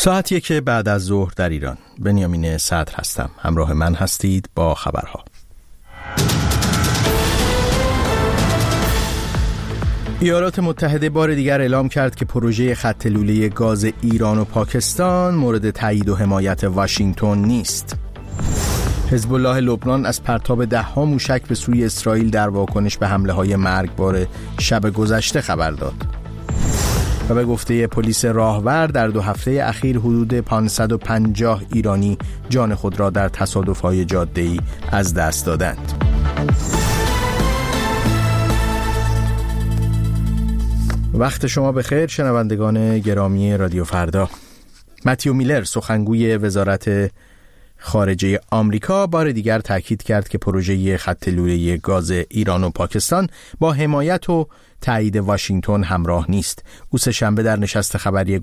ساعت 1 بعد از ظهر در ایران. بنیامین صدر هستم. همراه من هستید با خبرها. ایالات متحده بار دیگر اعلام کرد که پروژه خط لوله گاز ایران و پاکستان مورد تایید و حمایت واشنگتن نیست. حزب الله لبنان از پرتاب 10 موشک به سوی اسرائیل در واکنش به حمله‌های مرگبار شب گذشته خبر داد. و به گفته پلیس راهور در 2 هفته اخیر حدود 550 ایرانی جان خود را در تصادف‌های جاده‌ای از دست دادند. وقت شما بخیر شنوندگان گرامی رادیو فردا. متیو میلر سخنگوی وزارت خارجه آمریکا بار دیگر تاکید کرد که پروژه خط لوله گاز ایران و پاکستان با حمایت و تایید واشنگتن همراه نیست. او سه‌شنبه در نشست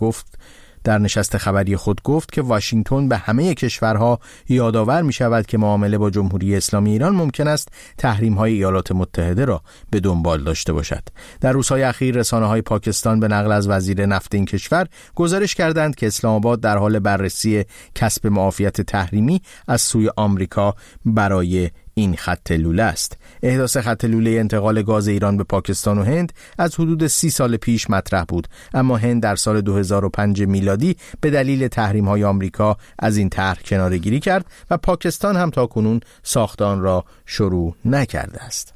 خبری خود گفت که واشنگتن به همه کشورها یادآور می شود که معامله با جمهوری اسلامی ایران ممکن است تحریم‌های ایالات متحده را به دنبال داشته باشد. در روزهای اخیر رسانه‌های پاکستان به نقل از وزیر نفت این کشور گزارش کردند که اسلام آباد در حال بررسی کسب معافیت تحریمی از سوی آمریکا برای این خط لوله است. احداث خط لوله انتقال گاز ایران به پاکستان و هند از حدود 30 سال پیش مطرح بود، اما هند در سال 2005 میلادی به دلیل تحریم‌های آمریکا از این طرح کناره‌گیری کرد و پاکستان هم تاکنون ساخت آن را شروع نکرده است.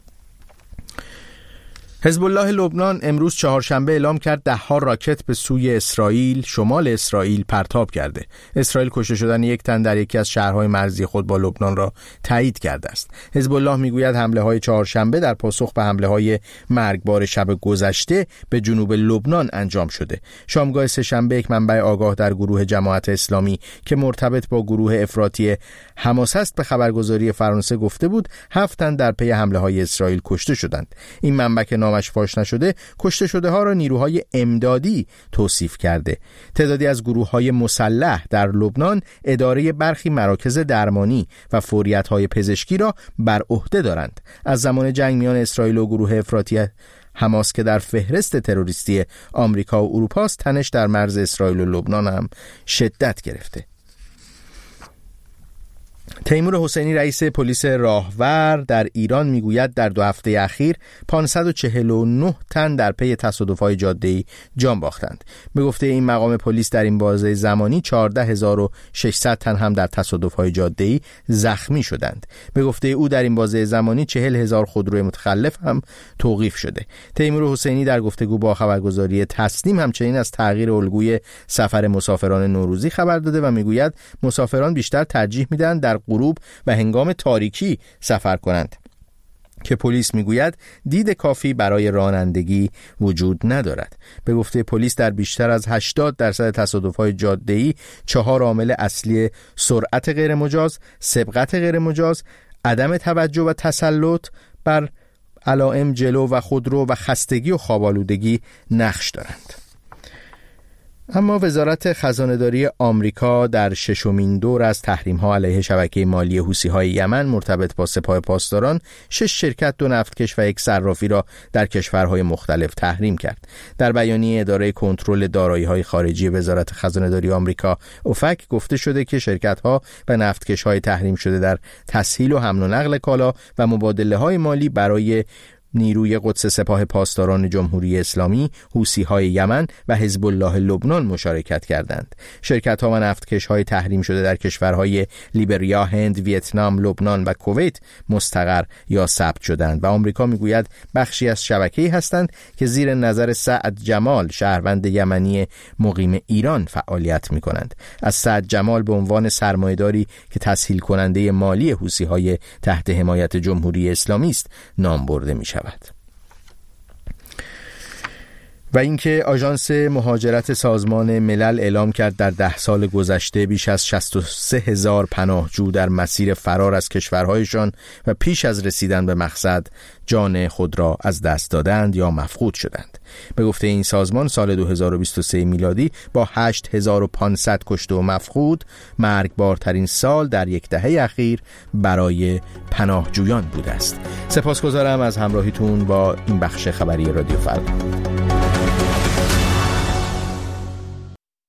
حزب الله لبنان امروز چهارشنبه اعلام کرد 10 راکت به سوی اسرائیل، شمال اسرائیل پرتاب کرده. اسرائیل کشته شدن 1 تن در یکی از شهرهای مرزی خود با لبنان را تایید کرده است. حزب الله میگوید حمله‌های چهارشنبه در پاسخ به حمله‌های مرگبار شب گذشته به جنوب لبنان انجام شده. شامگاه سه‌شنبه یک منبع آگاه در گروه جماعت اسلامی که مرتبط با گروه افراطی حماس است به خبرگزاری فرانسه گفته بود 7 تن در پی حمله‌های اسرائیل کشته شدند. این منبع که نامش فاش نشده کشته شده ها را نیروهای امدادی توصیف کرده. تعدادی از گروه‌های مسلح در لبنان اداره برخی مراکز درمانی و فوریت‌های پزشکی را بر عهده دارند. از زمان جنگ میان اسرائیل و گروه افراطی حماس که در فهرست تروریستی آمریکا و اروپا است، تنش در مرز اسرائیل و لبنان هم شدت گرفته. تیمور حسینی رئیس پلیس راهور در ایران میگوید در 2 هفته اخیر 549 تن در پی تصادف‌های جاده‌ای جان باختند. به گفته این مقام پلیس در این بازه زمانی 14600 تن هم در تصادف‌های جاده‌ای زخمی شدند. به گفته او در این بازه زمانی 40000 خودروی متخلف هم توقیف شده. تیمور حسینی در گفتگو با خبرگزاری تسنیم همچنین از تغییر الگوی سفر مسافران نوروزی خبر داده و میگوید مسافران بیشتر ترجیح میدن در غروب و هنگام تاریکی سفر کنند که پلیس میگوید دید کافی برای رانندگی وجود ندارد. به گفته پلیس در بیشتر از 80% تصادف‌های جاده‌ای 4 عامل اصلی سرعت غیرمجاز، سبقت غیرمجاز، عدم توجه و تسلط بر علائم جلو و خودرو و خستگی و خواب‌آلودگی نقش دارند. اما وزارت خزانه‌داری آمریکا در 6مین دور از تحریم‌ها علیه شبکه مالی حوثی‌های یمن مرتبط با سپاه پاسداران 6 شرکت، 2 نفتکش و 1 صرافی را در کشورهای مختلف تحریم کرد. در بیانیه اداره کنترل دارایی‌های خارجی وزارت خزانه‌داری آمریکا اوفک گفته شده که شرکت‌ها و نفتکش‌های تحریم شده در تسهیل و حمل و نقل کالا و مبادله‌های مالی برای نیروی قدس سپاه پاسداران جمهوری اسلامی، حوثی‌های یمن و حزب الله لبنان مشارکت کردند. شرکت‌ها و نفتکش‌های تحریم شده در کشورهای لیبریا، هند، ویتنام، لبنان و کویت مستقر یا ثبت شدند و آمریکا میگوید بخشی از شبکه‌ای هستند که زیر نظر سعد جمال، شهروند یمنی مقیم ایران فعالیت می‌کنند. از سعد جمال به عنوان سرمایه‌داری که تسهیل کننده مالی حوثی‌های تحت حمایت جمهوری اسلامی است نام برده می‌شود. و اینکه آژانس مهاجرت سازمان ملل اعلام کرد در 10 سال گذشته بیش از 63000 پناهجو در مسیر فرار از کشورهایشان و پیش از رسیدن به مقصد جان خود را از دست دادند یا مفقود شدند. به گفته این سازمان سال 2023 میلادی با 8500 کشته و مفقود مرگبارترین سال در 10 دهه اخیر برای پناهجویان بوده است. سپاسگزارم از همراهیتون با این بخش خبری رادیو فردا.